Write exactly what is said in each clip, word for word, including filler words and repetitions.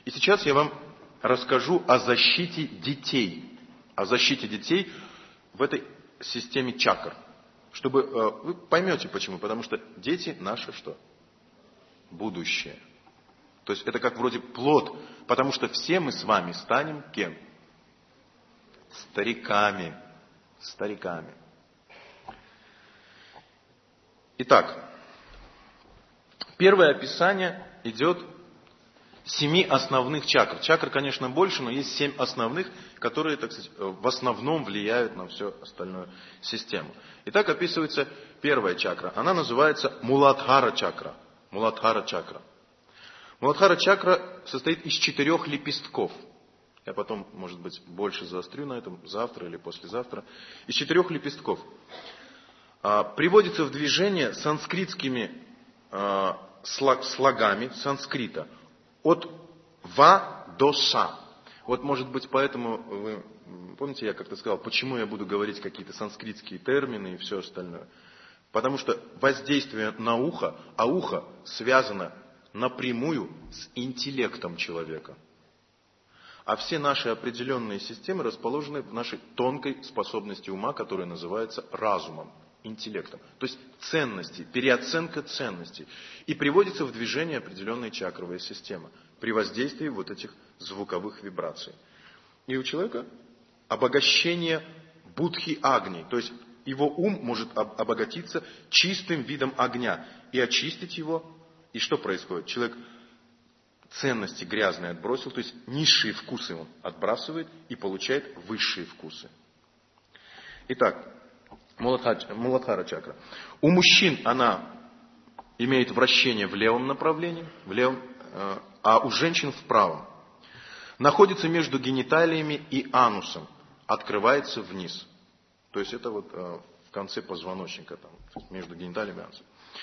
И сейчас я вам расскажу о защите детей. О защите детей в этой системе чакр. Чтобы вы поймете почему. Потому что дети наши что? Будущее. То есть это как вроде плод. Потому что все мы с вами станем кем? Стариками. Стариками. Итак, первое описание идет семи основных чакр. Чакр, конечно, больше, но есть семь основных, которые, так сказать, в основном влияют на всю остальную систему. Итак, описывается первая чакра. Она называется Муладхара чакра. Муладхара чакра. Муладхара чакра состоит из четырех лепестков. Я потом, может быть, больше заострю на этом завтра или послезавтра. Из четырех лепестков. Приводится в движение санскритскими слогами санскрита. От ва до ша. Вот, может быть, поэтому вы помните, я как-то сказал, почему я буду говорить какие-то санскритские термины и все остальное. Потому что воздействие на ухо, а ухо связано напрямую с интеллектом человека. А все наши определенные системы расположены в нашей тонкой способности ума, которая называется разумом, интеллектом. То есть ценности, переоценка ценностей. И приводится в движение определенная чакровая система при воздействии вот этих звуковых вибраций. И у человека обогащение будхи агни, то есть его ум может обогатиться чистым видом огня и очистить его. И что происходит? Человек ценности грязные отбросил, то есть низшие вкусы он отбрасывает и получает высшие вкусы. Итак, Муладхара чакра. У мужчин она имеет вращение в левом направлении, в левом, а у женщин в правом. Находится между гениталиями и анусом, открывается вниз. То есть это вот в конце позвоночника, там, между гениталиями и анусом.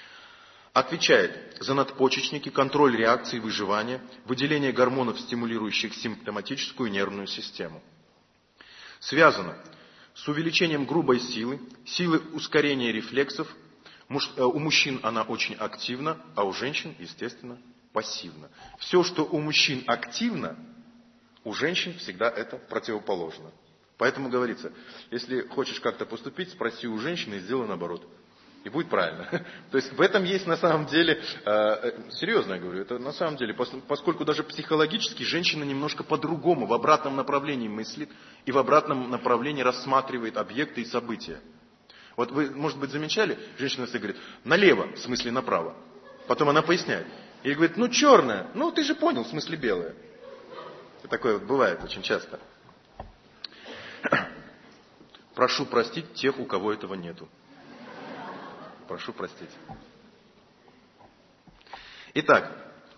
Отвечает за надпочечники, контроль реакции, выживания, выделение гормонов, стимулирующих симптоматическую нервную систему. Связано с увеличением грубой силы, силы ускорения рефлексов. У мужчин она очень активна, а у женщин, естественно, пассивна. Все, что у мужчин активно, у женщин всегда это противоположно. Поэтому говорится, если хочешь как-то поступить, спроси у женщины и сделай наоборот. И будет правильно. То есть в этом есть на самом деле, э, серьезно я говорю, это на самом деле, поскольку даже психологически женщина немножко по-другому, в обратном направлении мыслит и в обратном направлении рассматривает объекты и события. Вот вы, может быть, замечали, женщина всегда говорит, налево, в смысле направо. Потом она поясняет. И говорит, ну черное, ну ты же понял, в смысле белое. И такое вот бывает очень часто. Прошу простить тех, у кого этого нету. Прошу простить. Итак,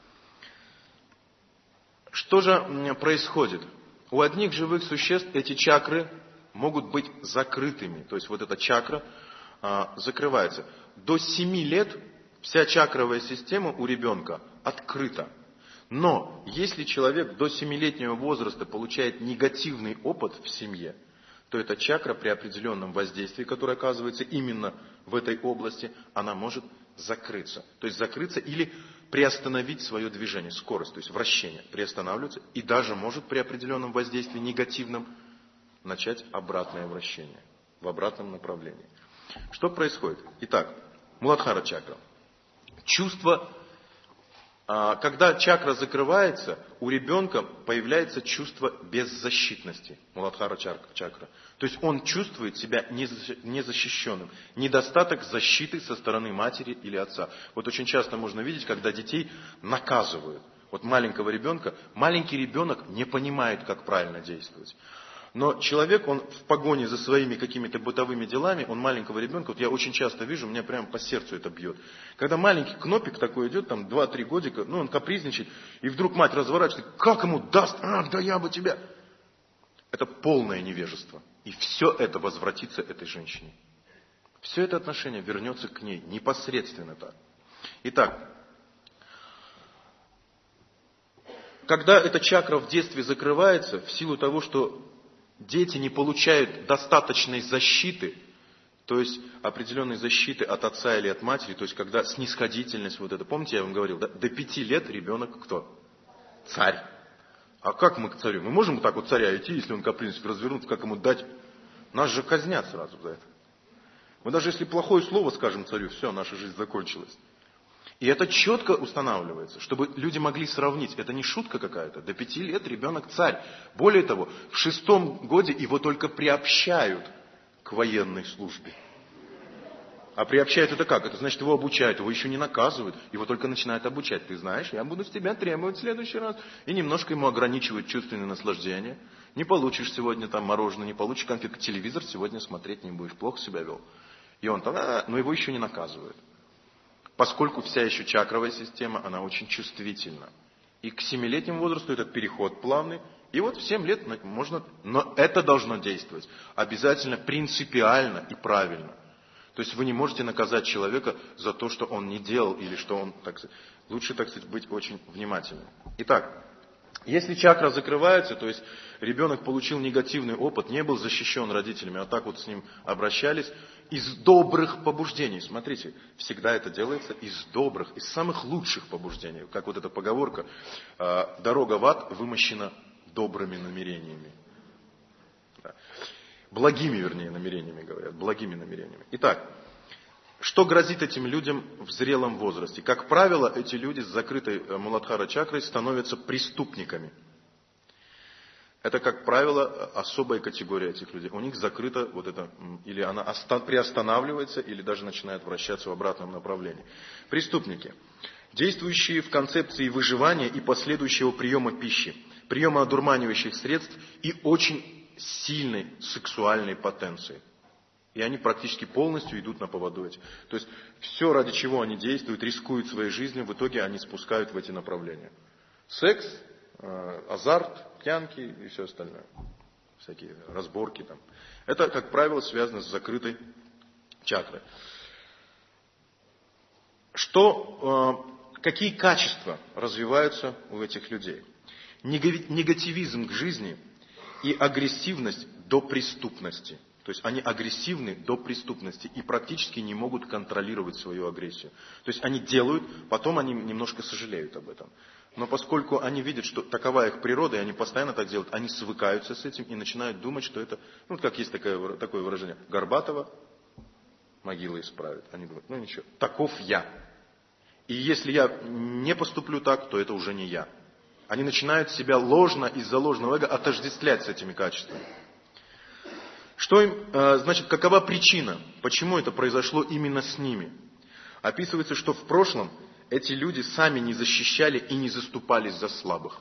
что же происходит? У одних живых существ эти чакры могут быть закрытыми. То есть вот эта чакра а, закрывается. До семи лет вся чакровая система у ребенка открыта. Но если человек до семилетнего возраста получает негативный опыт в семье, то эта чакра при определенном воздействии, которое оказывается именно в этой области, она может закрыться. То есть закрыться или приостановить свое движение, скорость, то есть вращение, приостанавливается и даже может при определенном воздействии негативном начать обратное вращение в обратном направлении. Что происходит? Итак, Муладхара чакра. Чувство, когда чакра закрывается, у ребенка появляется чувство беззащитности. Муладхара чакра. То есть он чувствует себя незащищенным. Недостаток защиты со стороны матери или отца. Вот очень часто можно видеть, когда детей наказывают. Вот маленького ребенка, маленький ребенок не понимает, как правильно действовать. Но человек, он в погоне за своими какими-то бытовыми делами, он маленького ребенка, вот я очень часто вижу, меня прямо по сердцу это бьет. Когда маленький кнопик такой идет, там два-три годика, ну он капризничает, и вдруг мать разворачивается, как ему даст, ах, да я бы тебя. Это полное невежество. И все это возвратится этой женщине. Все это отношение вернется к ней, непосредственно так. Итак, когда эта чакра в детстве закрывается, в силу того, что дети не получают достаточной защиты, то есть определенной защиты от отца или от матери, то есть когда снисходительность вот это, помните, я вам говорил, да? До пяти лет ребенок кто? Царь. А как мы к царю? Мы можем вот так вот царя идти, если он капризничает, развернуться, как ему дать? Нас же казнят сразу за это. Мы даже если плохое слово скажем царю, все, наша жизнь закончилась. И это четко устанавливается, чтобы люди могли сравнить. Это не шутка какая-то. До пяти лет ребенок царь. Более того, в шестом годе его только приобщают к военной службе. А приобщают это как? Это значит, его обучают, его еще не наказывают, его только начинают обучать. Ты знаешь, я буду с тебя требовать в следующий раз. И немножко ему ограничивают чувственное наслаждение. Не получишь сегодня там мороженое, не получишь конфетку, телевизор сегодня смотреть не будешь, плохо себя вел. И он там, а, но его еще не наказывают. Поскольку вся еще чакровая система, она очень чувствительна. И к семилетнему возрасту этот переход плавный. И вот в семь лет можно, но это должно действовать. Обязательно, принципиально и правильно. То есть вы не можете наказать человека за то, что он не делал, или что он, так сказать, лучше, так сказать, быть очень внимательным. Итак, если чакра закрывается, то есть ребенок получил негативный опыт, не был защищен родителями, а так вот с ним обращались, из добрых побуждений. Смотрите, всегда это делается из добрых, из самых лучших побуждений. Как вот эта поговорка, дорога в ад вымощена добрыми намерениями. Благими, вернее, намерениями говорят, благими намерениями. Итак, что грозит этим людям в зрелом возрасте? Как правило, эти люди с закрытой Муладхара чакрой становятся преступниками. Это, как правило, особая категория этих людей. У них закрыта вот это, или она приостанавливается, или даже начинает вращаться в обратном направлении. Преступники, действующие в концепции выживания и последующего приема пищи, приема одурманивающих средств и очень сильной сексуальной потенции. И они практически полностью идут на поводу этих. То есть все, ради чего они действуют, рискуют своей жизнью, в итоге они спускают в эти направления. Секс, азарт, пьянки и все остальное. Всякие разборки там. Это, как правило, связано с закрытой чакрой. Что, какие качества развиваются у этих людей? Негативизм к жизни и агрессивность до преступности. То есть они агрессивны до преступности и практически не могут контролировать свою агрессию. То есть они делают, потом они немножко сожалеют об этом. Но поскольку они видят, что такова их природа, и они постоянно так делают, они свыкаются с этим и начинают думать, что это, ну как есть такое, такое выражение, Горбатова могила исправит. Они думают, ну ничего, таков я. И если я не поступлю так, то это уже не я. Они начинают себя ложно из-за ложного эго отождествлять с этими качествами. Что им, значит, какова причина, почему это произошло именно с ними? Описывается, что в прошлом эти люди сами не защищали и не заступались за слабых.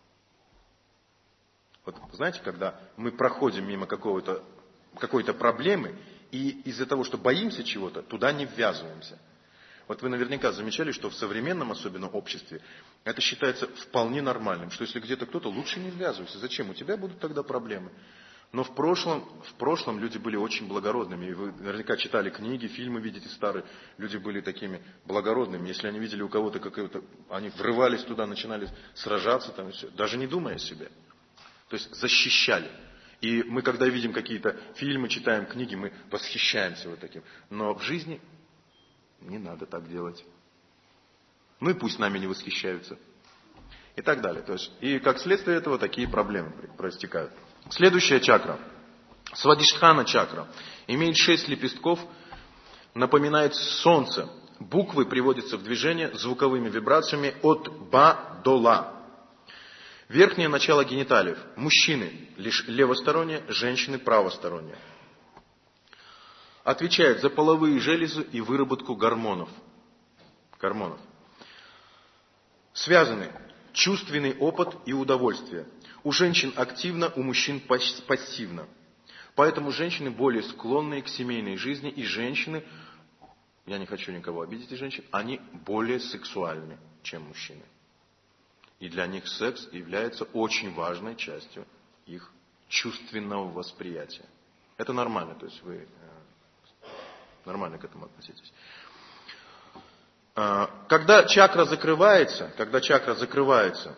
Вот знаете, когда мы проходим мимо какого-то, какой-то проблемы, и из-за того, что боимся чего-то, туда не ввязываемся. Вот вы наверняка замечали, что в современном, особенно обществе, это считается вполне нормальным, что если где-то кто-то, лучше не ввязывайся. Зачем? У тебя будут тогда проблемы. Но в прошлом, в прошлом люди были очень благородными. И вы наверняка читали книги, фильмы видите старые. Люди были такими благородными. Если они видели у кого-то какое-то... Они врывались туда, начинали сражаться, там, и все, даже не думая о себе. То есть защищали. И мы, когда видим какие-то фильмы, читаем книги, мы восхищаемся вот таким. Но в жизни не надо так делать. Ну и пусть нами не восхищаются. И так далее. То есть, и как следствие этого такие проблемы проистекают. Следующая чакра. Свадишхана чакра. Имеет шесть лепестков, напоминает солнце. Буквы приводятся в движение звуковыми вибрациями от ба до ла. Верхнее начало гениталиев. Мужчины лишь левосторонние, женщины правосторонние. Отвечает за половые железы и выработку гормонов. Гормонов. Связаны чувственный опыт и удовольствие. У женщин активно, у мужчин пассивно. Поэтому женщины более склонны к семейной жизни, и женщины, я не хочу никого обидеть из женщин, они более сексуальны, чем мужчины. И для них секс является очень важной частью их чувственного восприятия. Это нормально, то есть вы нормально к этому относитесь. Когда чакра закрывается, когда чакра закрывается,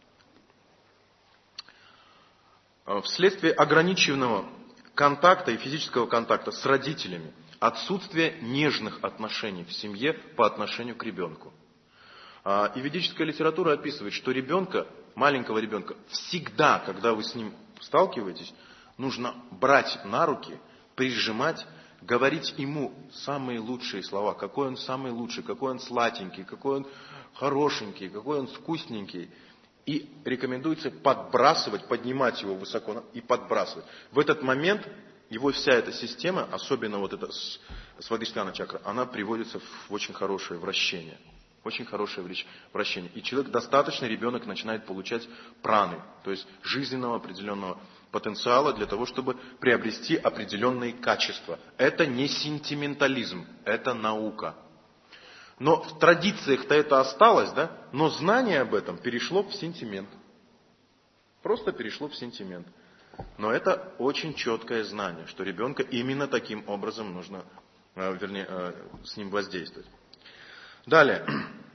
вследствие ограниченного контакта и физического контакта с родителями, отсутствие нежных отношений в семье по отношению к ребенку. И ведическая литература описывает, что ребенка, маленького ребенка, всегда, когда вы с ним сталкиваетесь, нужно брать на руки, прижимать, говорить ему самые лучшие слова, какой он самый лучший, какой он сладенький, какой он хорошенький, какой он вкусненький. И рекомендуется подбрасывать, поднимать его высоко и подбрасывать. В этот момент его вся эта система, особенно вот эта свадхистхана чакра, она приводится в очень хорошее вращение. Очень хорошее вращение. И человек, достаточно ребенок начинает получать праны, то есть жизненного определенного потенциала для того, чтобы приобрести определенные качества. Это не сентиментализм, это наука. Но в традициях-то это осталось, да? Но знание об этом перешло в сентимент. Просто перешло в сентимент. Но это очень четкое знание, что ребенка именно таким образом нужно, вернее, с ним воздействовать. Далее.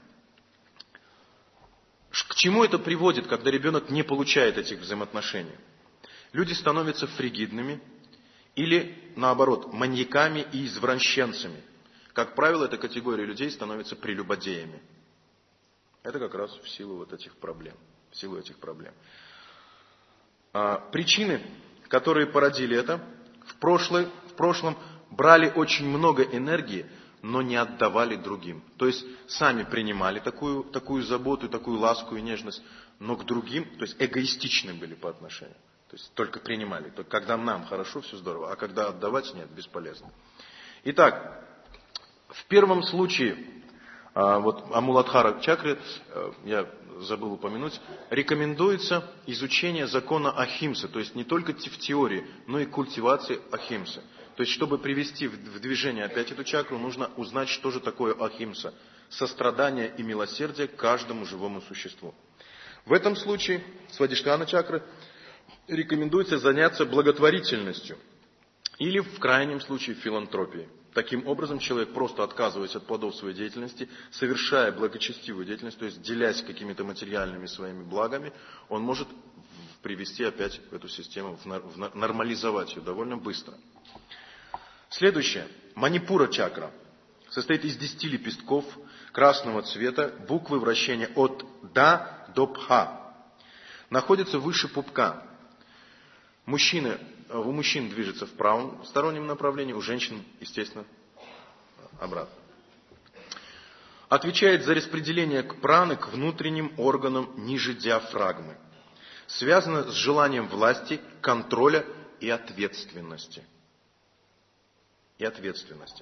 К чему это приводит, когда ребенок не получает этих взаимоотношений? Люди становятся фригидными или, наоборот, маньяками и извращенцами. Как правило, эта категория людей становится прелюбодеями. Это как раз в силу вот этих проблем. В силу этих проблем. А, причины, которые породили это, в, прошлой, в прошлом брали очень много энергии, но не отдавали другим. То есть сами принимали такую, такую заботу, такую ласку и нежность, но к другим, то есть эгоистичны были по отношению. То есть только принимали. Только когда нам хорошо, все здорово, а когда отдавать, нет, бесполезно. Итак, в первом случае, вот о Муладхара чакре, я забыл упомянуть, рекомендуется изучение закона Ахимсы, то есть не только в теории, но и культивации Ахимсы. То есть, чтобы привести в движение опять эту чакру, нужно узнать, что же такое Ахимса. Сострадание и милосердие к каждому живому существу. В этом случае, свадхистхана чакры, рекомендуется заняться благотворительностью. Или, в крайнем случае, филантропией. Таким образом, человек, просто отказываясь от плодов своей деятельности, совершая благочестивую деятельность, то есть делясь какими-то материальными своими благами, он может привести опять эту систему, нормализовать ее довольно быстро. Следующее. Манипура чакра. Состоит из десяти лепестков красного цвета, буквы вращения от Да до Пха. Находится выше пупка. Мужчины, у мужчин движется в правом стороннем направлении, у женщин, естественно, обратно. Отвечает за распределение праны к внутренним органам ниже диафрагмы. Связано с желанием власти, контроля и ответственности. И ответственности.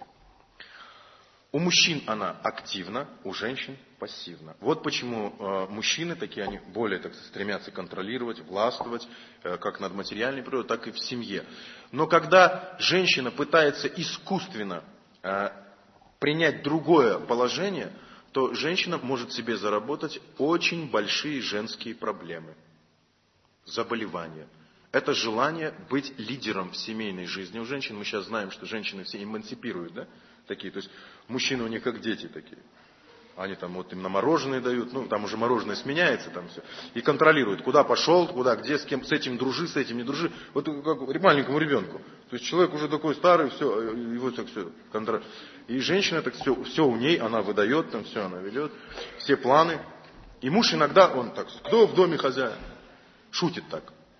У мужчин она активна, у женщин пассивна. Вот почему э, мужчины такие, они более так, стремятся контролировать, властвовать, э, как над материальной природой, так и в семье. Но когда женщина пытается искусственно э, принять другое положение, то женщина может себе заработать очень большие женские проблемы, заболевания. Это желание быть лидером в семейной жизни у женщин. Мы сейчас знаем, что женщины все эмансипируют, да? Такие, то есть мужчины у них как дети такие. Они там вот им на мороженое дают, ну там уже мороженое сменяется, там все. И контролируют, куда пошел, куда, где, с кем, с этим дружи, с этим не дружи. Вот как маленькому ребенку. То есть человек уже такой старый, все, его так все контролирует. И женщина так все, все у ней, она выдает, там все она ведет, все планы. И муж иногда, он так, кто в доме хозяин? Шутит так.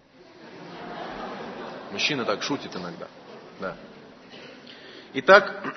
Мужчина так шутит иногда. Да. Итак,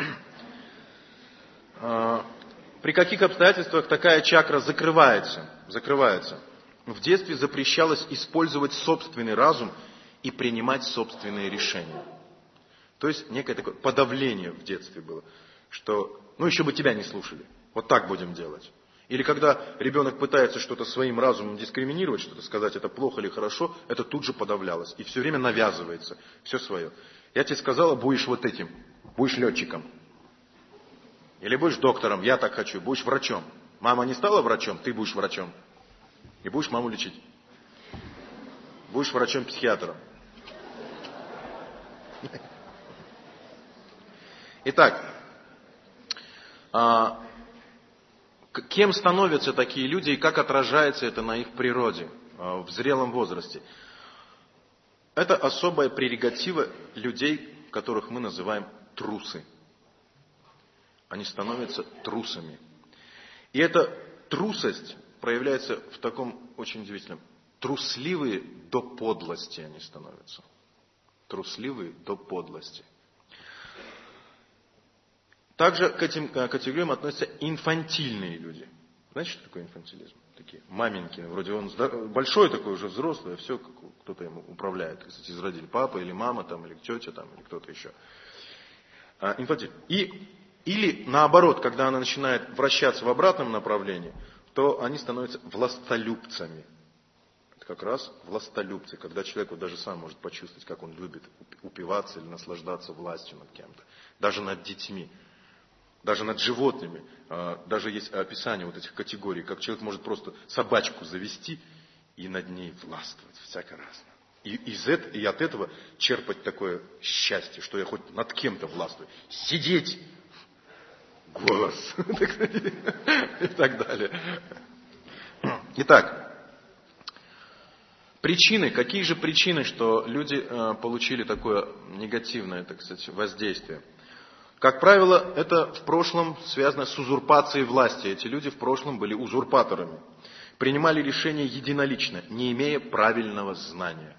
э, при каких обстоятельствах такая чакра закрывается? Закрывается. В детстве запрещалось использовать собственный разум и принимать собственные решения. То есть некое такое подавление в детстве было, что, ну еще бы тебя не слушали, вот так будем делать. Или когда ребенок пытается что-то своим разумом дискриминировать, что-то сказать, это плохо или хорошо, это тут же подавлялось. И все время навязывается, все свое. Я тебе сказала, будешь вот этим, будешь летчиком. Или будешь доктором, я так хочу, будешь врачом. Мама не стала врачом, ты будешь врачом. И будешь маму лечить. Будешь врачом-психиатром. Итак, кем становятся такие люди и как отражается это на их природе в зрелом возрасте? Это особая прерогатива людей, которых мы называем трусы. Они становятся трусами. И это трусость проявляется в таком очень удивительном. Трусливые до подлости они становятся. Трусливые до подлости. Также к этим категориям относятся инфантильные люди. Знаете, что такое инфантилизм? Такие маменьки. Вроде он большой такой, уже взрослый, а все, кто-то ему управляет. Кстати, из родителей. Папа или мама, там, или тетя, там, или кто-то еще. А, инфантиль. И, или наоборот, когда она начинает вращаться в обратном направлении, то они становятся властолюбцами. Это как раз властолюбцы, когда человек вот даже сам может почувствовать, как он любит упиваться или наслаждаться властью над кем-то. Даже над детьми. Даже над животными, даже есть описание вот этих категорий, как человек может просто собачку завести и над ней властвовать, всяко разно. И, из этого, и от этого черпать такое счастье, что я хоть над кем-то властвую. Сидеть, голос, и так далее. Итак, причины, какие же причины, что люди получили такое негативное, так сказать, воздействие? Как правило, это в прошлом связано с узурпацией власти. Эти люди в прошлом были узурпаторами. Принимали решения единолично, не имея правильного знания.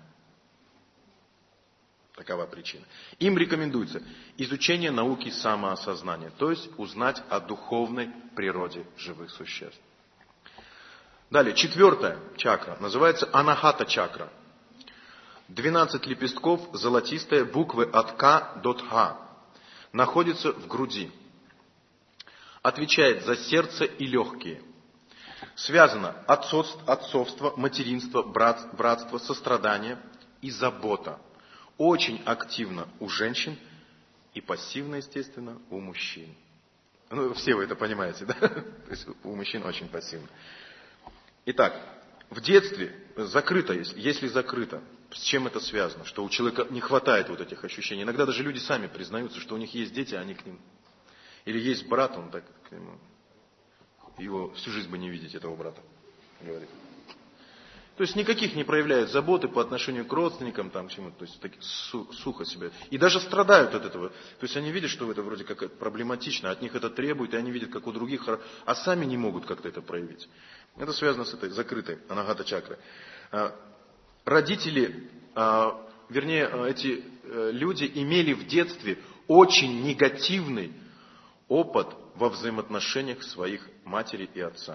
Такова причина. Им рекомендуется изучение науки самоосознания, то есть узнать о духовной природе живых существ. Далее, четвертая чакра называется анахата чакра. Двенадцать лепестков, золотистые, буквы от К до Х. Находится в груди. Отвечает за сердце и легкие. Связано отцовство, материнство, братство, сострадание и забота. Очень активно у женщин и пассивно, естественно, у мужчин. Ну, все вы это понимаете, да? То есть у мужчин очень пассивно. Итак, в детстве закрыто, если, если закрыто, с чем это связано? Что у человека не хватает вот этих ощущений. Иногда даже люди сами признаются, что у них есть дети, а они к ним. Или есть брат, он так к нему. Его всю жизнь бы не видеть, этого брата, говорит. То есть никаких не проявляют заботы по отношению к родственникам, там, к чему-то, то есть так, сухо себя. И даже страдают от этого. То есть они видят, что это вроде как проблематично, от них это требует, и они видят, как у других, а сами не могут как-то это проявить. Это связано с этой закрытой анахата чакрой. Родители, вернее, эти люди имели в детстве очень негативный опыт во взаимоотношениях своих матери и отца.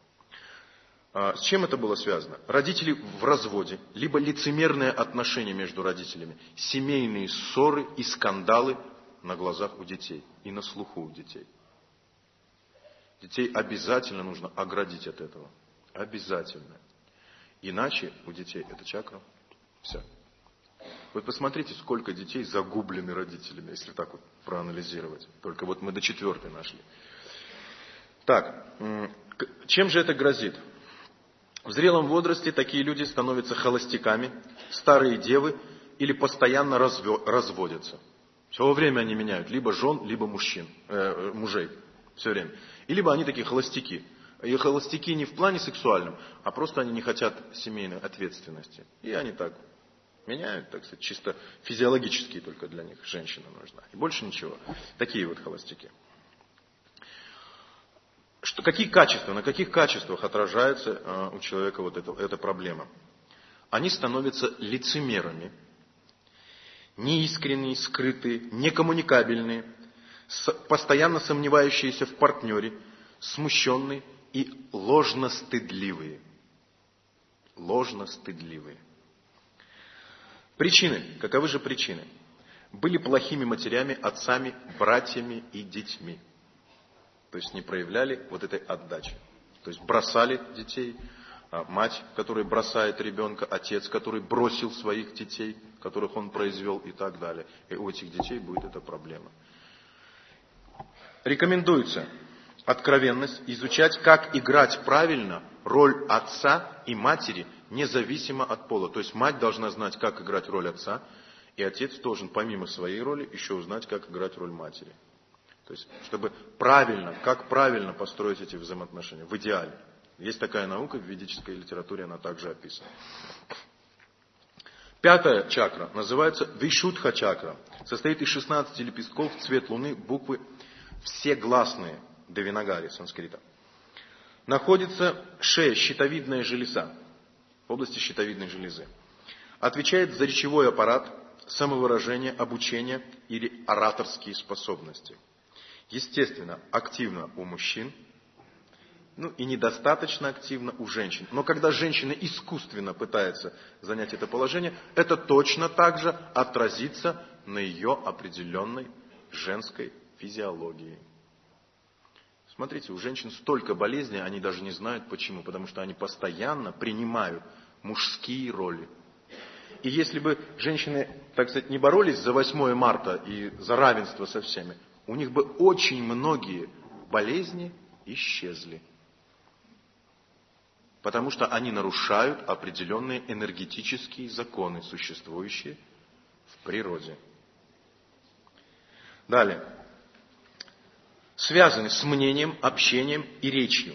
С чем это было связано? Родители в разводе, либо лицемерные отношения между родителями, семейные ссоры и скандалы на глазах у детей и на слуху у детей. Детей обязательно нужно оградить от этого. Обязательно. Иначе у детей эта чакра вся. Вы посмотрите, сколько детей загублены родителями, если так вот проанализировать. Только вот мы до четвертой нашли. Так, чем же это грозит? В зрелом возрасте такие люди становятся холостяками, старые девы или постоянно разводятся. Все время они меняют либо жен, либо мужчин, э, мужей. Все время. И либо они такие холостяки. И холостяки не в плане сексуальном, а просто они не хотят семейной ответственности. И они так меняют, так сказать, чисто физиологически только для них женщина нужна. И больше ничего. Такие вот холостяки. Что, какие качества, на каких качествах отражается э, у человека вот это, эта проблема? Они становятся лицемерами, неискренние, скрытые, некоммуникабельные, с, постоянно сомневающиеся в партнере, смущенные и ложно-стыдливые. Ложно-стыдливые. Причины. Каковы же причины? Были плохими матерями, отцами, братьями и детьми. То есть не проявляли вот этой отдачи. То есть бросали детей, мать, которая бросает ребенка, отец, который бросил своих детей, которых он произвел и так далее. И у этих детей будет эта проблема. Рекомендуется откровенность, изучать, как играть правильно роль отца и матери, независимо от пола. То есть мать должна знать, как играть роль отца, и отец должен помимо своей роли еще узнать, как играть роль матери. То есть, чтобы правильно, как правильно построить эти взаимоотношения, в идеале. Есть такая наука, в ведической литературе она также описана. Пятая чакра называется Вишудха чакра. Состоит из шестнадцати лепестков, цвет луны, буквы все гласные, Девинагари, санскрита. Находится шея, щитовидная железа, в области щитовидной железы. Отвечает за речевой аппарат, самовыражение, обучение или ораторские способности. Естественно, активно у мужчин, ну и недостаточно активно у женщин. Но когда женщина искусственно пытается занять это положение, это точно так же отразится на ее определенной женской физиологии. Смотрите, у женщин столько болезней, они даже не знают почему, потому что они постоянно принимают мужские роли. И если бы женщины, так сказать, не боролись за восьмое марта и за равенство со всеми, у них бы очень многие болезни исчезли. Потому что они нарушают определенные энергетические законы, существующие в природе. Далее. Связаны с мнением, общением и речью.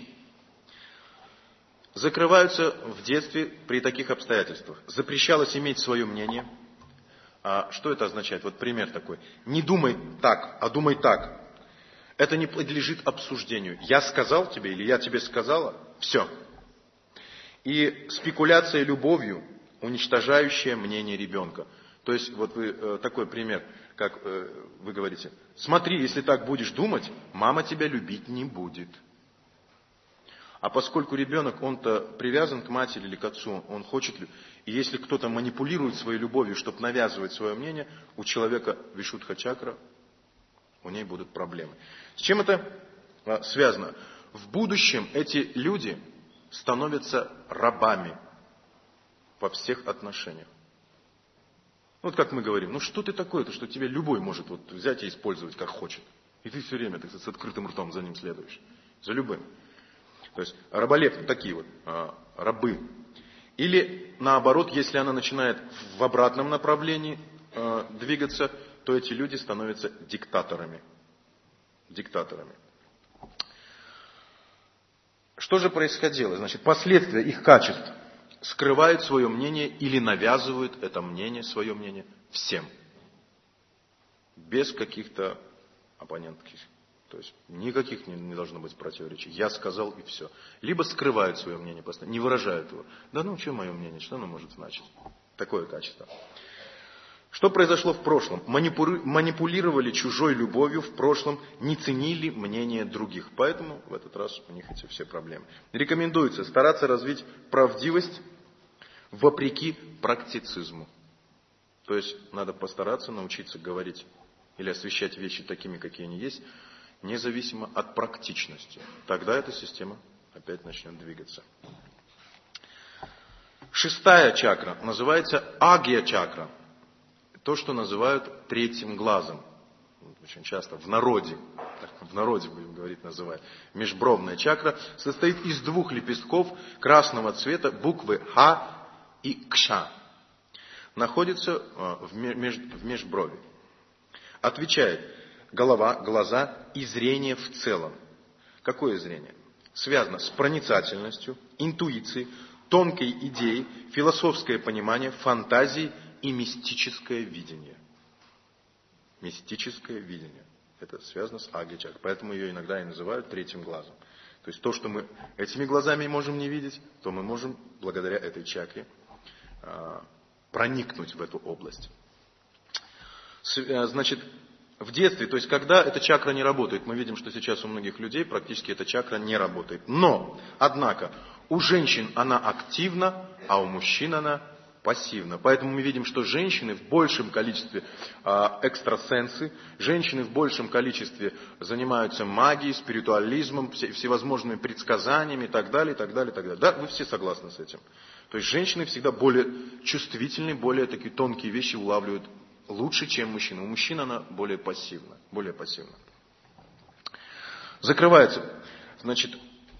Закрываются в детстве при таких обстоятельствах. Запрещалось иметь свое мнение. А что это означает? Вот пример такой. Не думай так, а думай так. Это не подлежит обсуждению. Я сказал тебе или я тебе сказала, все. И спекуляция любовью, уничтожающая мнение ребенка. То есть, вот вы э, такой пример, как э, вы говорите. Смотри, если так будешь думать, мама тебя любить не будет. А поскольку ребенок, он-то привязан к матери или к отцу, он хочет, и если кто-то манипулирует своей любовью, чтобы навязывать свое мнение, у человека вишудха-чакра, у ней будут проблемы. С чем это связано? В будущем эти люди становятся рабами во всех отношениях. Вот как мы говорим, ну что ты такое-то, что тебя любой может вот взять и использовать как хочет. И ты все время так сказать, с открытым ртом за ним следуешь. За любым. То есть раболепные, такие вот а, рабы. Или наоборот, если она начинает в обратном направлении а, двигаться, то эти люди становятся диктаторами. Диктаторами. Что же происходило? Значит, последствия их качеств. Скрывают свое мнение или навязывают это мнение, свое мнение всем. Без каких-то оппонентских. То есть никаких не, не должно быть противоречий. Я сказал и все. Либо скрывают свое мнение, не выражают его. Да ну, что мое мнение, что оно может значить? Такое качество. Что произошло в прошлом? Манипули... Манипулировали чужой любовью в прошлом, не ценили мнение других. Поэтому в этот раз у них эти все проблемы. Рекомендуется стараться развить правдивость вопреки практицизму. То есть надо постараться научиться говорить или освещать вещи такими, какие они есть, независимо от практичности. Тогда эта система опять начнет двигаться. Шестая чакра называется агья-чакра. То, что называют третьим глазом. Очень часто в народе, в народе будем говорить, называют. Межбровная чакра состоит из двух лепестков красного цвета, буквы Х и Кша. Находится в межброви. Отвечает голова, глаза и зрение в целом. Какое зрение? Связано с проницательностью, интуицией, тонкой идеей, философское понимание, фантазией и мистическое видение. Мистическое видение. Это связано с агья-чакрой. Поэтому ее иногда и называют третьим глазом. То есть то, что мы этими глазами можем не видеть, то мы можем благодаря этой чакре проникнуть в эту область. Значит, в детстве, то есть когда эта чакра не работает, мы видим, что сейчас у многих людей практически эта чакра не работает. Но, однако, у женщин она активна, а у мужчин она пассивна. Поэтому мы видим, что женщины в большем количестве а, экстрасенсы, женщины в большем количестве занимаются магией, спиритуализмом, все, всевозможными предсказаниями и так далее, и так далее, и так далее. Да, вы все согласны с этим. То есть женщины всегда более чувствительны, более такие тонкие вещи улавливают лучше, чем мужчина. У мужчин она более пассивна. Более пассивна. Закрывается. Значит,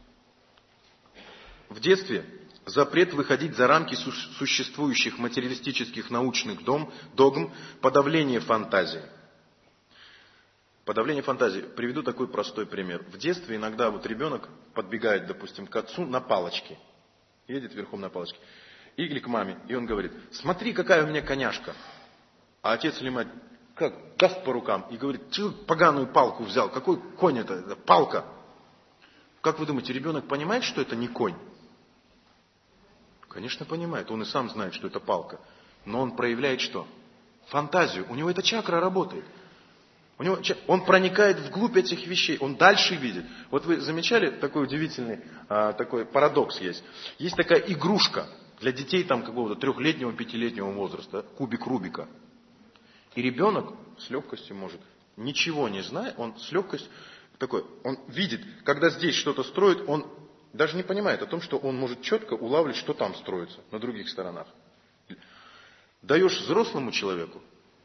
в детстве запрет выходить за рамки существующих материалистических научных дом, догм, подавление фантазии. Подавление фантазии. Приведу такой простой пример. В детстве иногда вот ребенок подбегает, допустим, к отцу на палочке. Едет верхом на палочке. Или к маме. И он говорит: смотри, какая у меня коняшка. А отец или мать как даст по рукам и говорит: ты поганую палку взял. Какой конь это? Это палка. Как вы думаете, ребенок понимает, что это не конь? Конечно, понимает. Он и сам знает, что это палка. Но он проявляет что? Фантазию. У него эта чакра работает. У него, он проникает вглубь этих вещей, он дальше видит. Вот вы замечали, такой удивительный а, такой парадокс есть. Есть такая игрушка для детей там какого-то трехлетнего, пятилетнего возраста, кубик Рубика. И ребенок с легкостью может, ничего не зная, он с легкостью такой, он видит, когда здесь что-то строит, он даже не понимает о том, что он может четко улавливать, что там строится, на других сторонах. Даешь взрослому человеку,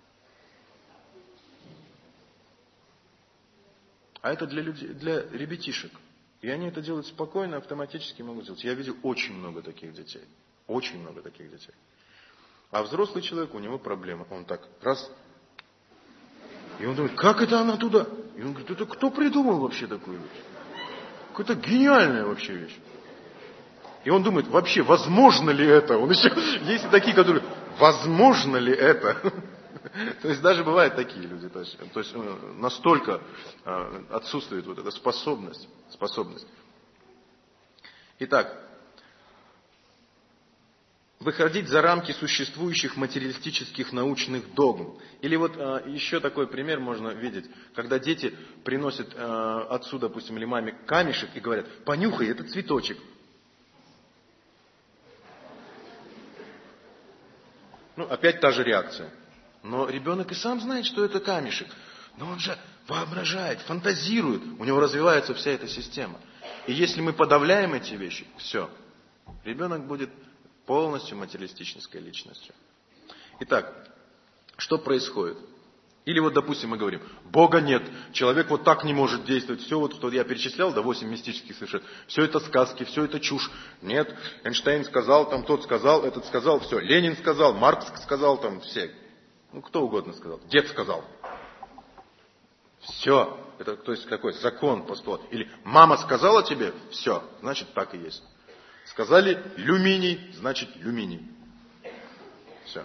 а это для людей, для ребятишек. И они это делают спокойно, автоматически могут делать. Я видел очень много таких детей. Очень много таких детей. А взрослый человек, у него проблема. Он так, раз. И он думает, как это она туда? И он говорит, это кто придумал вообще такую вещь? Какая-то гениальная вообще вещь. И он думает, вообще, возможно ли это? Он еще, есть и такие, которые, возможно ли это? То есть даже бывают такие люди. То есть, то есть настолько отсутствует вот эта способность. способность. Итак, выходить за рамки существующих материалистических научных догм. Или вот а, еще такой пример можно видеть, когда дети приносят а, отцу, допустим, или маме камешек и говорят, понюхай, это цветочек. Ну, опять та же реакция. Но ребенок и сам знает, что это камешек. Но он же воображает, фантазирует. У него развивается вся эта система. И если мы подавляем эти вещи, все. Ребенок будет полностью материалистической личностью. Итак, что происходит? Или вот, допустим, мы говорим, Бога нет, человек вот так не может действовать. Все вот, что я перечислял, да, восемь мистических совершенно, все это сказки, все это чушь. Нет, Эйнштейн сказал, там тот сказал, этот сказал, все. Ленин сказал, Маркс сказал, там все. Ну, кто угодно сказал. Дед сказал. Все. Это, то есть, какой закон, постулат. Или мама сказала тебе, все, значит, так и есть. Сказали люминий, значит, люминий. Все.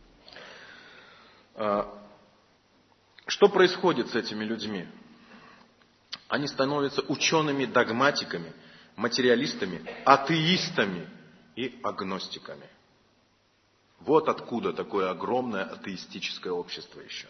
Что происходит с этими людьми? Они становятся учеными-догматиками, материалистами, атеистами и агностиками. Вот откуда такое огромное атеистическое общество еще.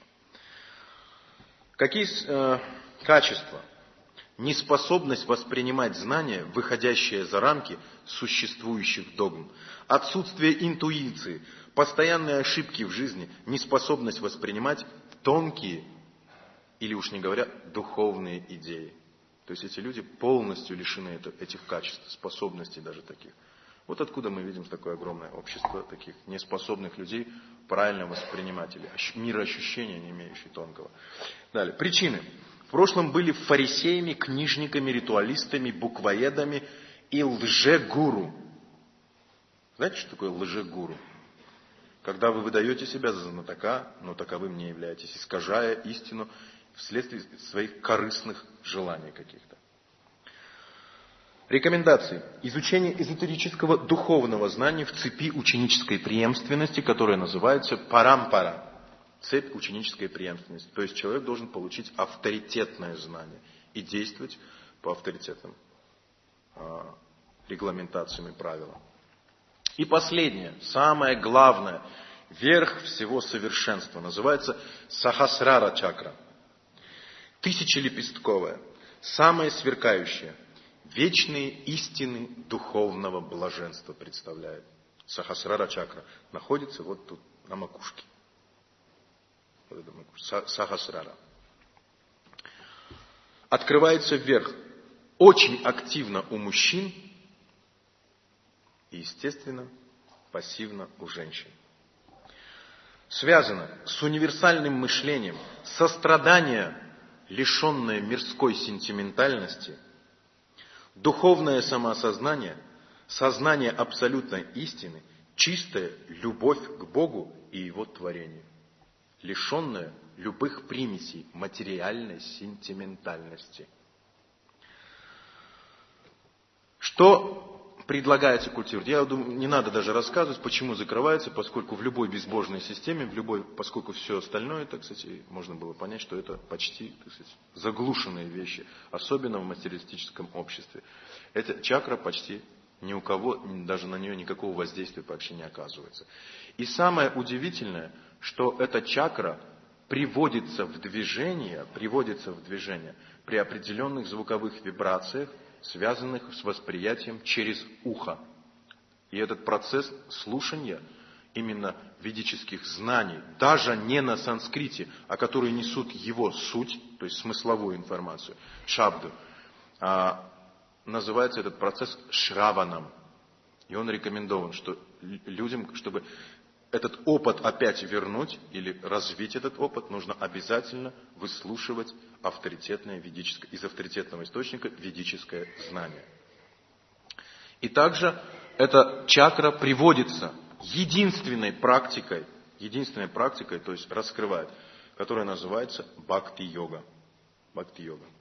Какие э, качества? Неспособность воспринимать знания, выходящие за рамки существующих догм. Отсутствие интуиции, постоянные ошибки в жизни, неспособность воспринимать тонкие, или уж не говоря, духовные идеи. То есть эти люди полностью лишены этих качеств, способностей даже таких. Вот откуда мы видим такое огромное общество таких неспособных людей правильно воспринимать или мироощущения, не имеющие тонкого. Далее. Причины. В прошлом были фарисеями, книжниками, ритуалистами, буквоедами и лжегуру. Знаете, что такое лжегуру? Когда вы выдаете себя за знатока, но таковым не являетесь, искажая истину вследствие своих корыстных желаний каких-то. Рекомендации. Изучение эзотерического духовного знания в цепи ученической преемственности, которая называется парампара. Цепь ученической преемственности. То есть человек должен получить авторитетное знание и действовать по авторитетным э, регламентациям и правилам. И последнее, самое главное, верх всего совершенства, называется сахасрара чакра. Тысячелепестковая, самая сверкающая. Вечные истины духовного блаженства представляет. Сахасрара чакра находится вот тут, на макушке. Вот это макушка. Сахасрара. Открывается вверх. Очень активно у мужчин и, естественно, пассивно у женщин. Связано с универсальным мышлением, сострадание, лишенное мирской сентиментальности, духовное самоосознание, сознание абсолютной истины, чистая любовь к Богу и Его творению, лишенная любых примесей материальной сентиментальности. Что предлагается культивировать. Я думаю, не надо даже рассказывать, почему закрывается, поскольку в любой безбожной системе, в любой, поскольку все остальное, так сказать, можно было понять, что это почти, так сказать, заглушенные вещи, особенно в материалистическом обществе. Эта чакра почти ни у кого, даже на нее никакого воздействия вообще не оказывается. И самое удивительное, что эта чакра приводится в движение, приводится в движение при определенных звуковых вибрациях, связанных с восприятием через ухо. И этот процесс слушания именно ведических знаний, даже не на санскрите, а которые несут его суть, то есть смысловую информацию, шабду, а, называется этот процесс шраваном. И он рекомендован, что людям, чтобы этот опыт опять вернуть или развить этот опыт, нужно обязательно выслушивать авторитетное ведическое, из авторитетного источника ведическое знание. И также эта чакра приводится единственной практикой, единственной практикой, то есть раскрывает, которая называется бхакти-йога. Бхакти-йога.